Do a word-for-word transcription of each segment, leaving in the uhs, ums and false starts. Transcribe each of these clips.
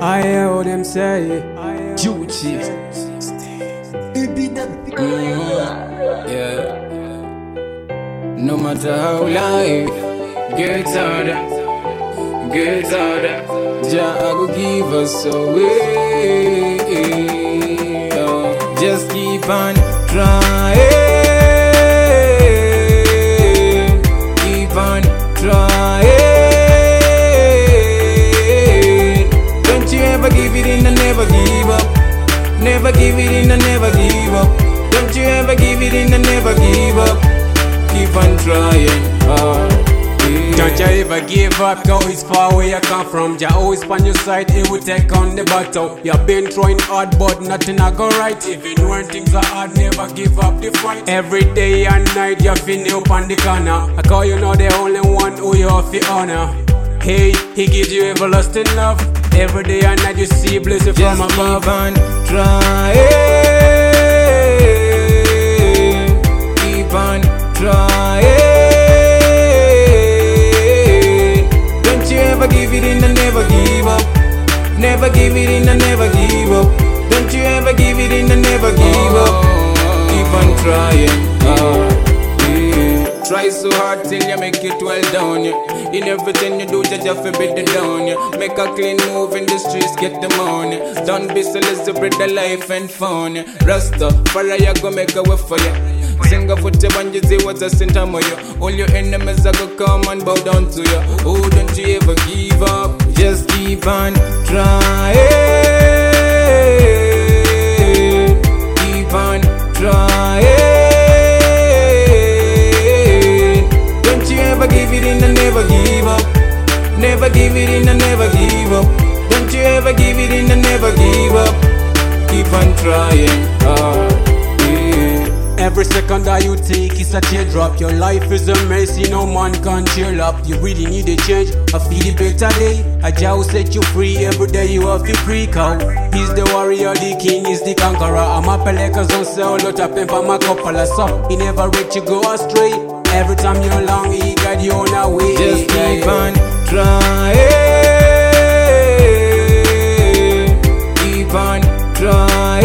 I hear them say, Gucci. Mm, yeah. No matter how life gets harder, gets harder, Jah go give us away. Oh, just keep on trying, keep on trying. Don't you ever give it in and never give up. Never give it in and never give up. Don't you ever give it in and never give up. Keep on trying hard. Yeah. Don't you ever give up, go it's far where you come from. Jah always on your side, he will take on the battle. You've been trying hard but nothing I go right. Even when things are hard, never give up the fight. Every day and night you feel up on the corner. I call you know the only one who you have to honor. Hey, he gives you everlasting love. Every day and night you see blessing from above. Keep on trying, keep on trying. Don't you ever give it in and never give up. Never give it in and never give up. Don't you ever give it in and never give up. Keep on trying hard. Try so hard till you make it well done, yeah. In everything you do, just have to be the down, yeah. Make a clean move in the streets, get the money. Don't be so celebrate the life and fun, yeah. Rasta, follow you, go make a way for you. Sing a foot and you see what's a center of you. All your enemies are gonna come and bow down to you. Oh, don't you ever give up. Just keep on trying, keep on trying. Never give it in and never give up. Never give it in and never give up. Don't you ever give it in and never give up. Keep on trying hard. Yeah. Every second that you take is a teardrop. Your life is a mercy, no man can cheer up. You really need a change, I feel a better day. A Jah will set you free, every day you have to freak out. He's the warrior, the king is the conqueror. I'm a peleka zone, say all lot of for my couple of so he never let you go astray. Every time you're along, he got you on a way. Just keep on trying, keep on trying.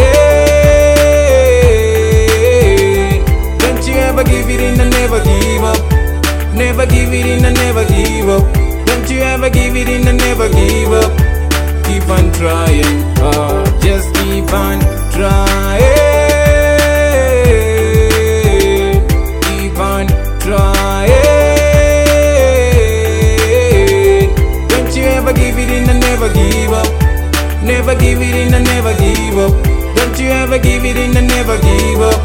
Don't you ever give it in and never give up. Never give it in and never give up. Don't you ever give it in and never give up. Keep on trying hard. Just keep on trying. Trying. Don't you ever give it in and never give up. Never give it in and never give up. Don't you ever give it in and never give up.